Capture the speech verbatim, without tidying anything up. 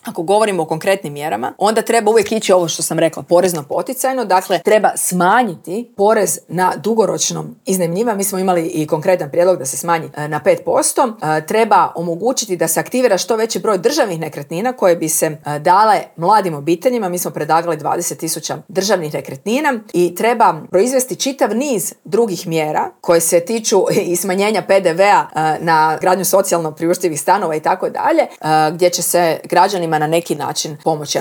ako govorimo o konkretnim mjerama, onda treba uvijek ići ovo što sam rekla, porezno poticajno, dakle treba smanjiti porez na dugoročno iznajmljivanje. Mi smo imali i konkretan prijedlog da se smanji na pet posto. Treba omogućiti da se aktivira što veći broj državnih nekretnina koje bi se dale mladim obiteljima. Mi smo predlagali dvadeset tisuća državnih nekretnina i treba proizvesti čitav niz drugih mjera koje se tiču i smanjenja pe de vea na gradnju socijalno priuštivih stanova i tako dalje, gdje će se građanima na neki način pomoći.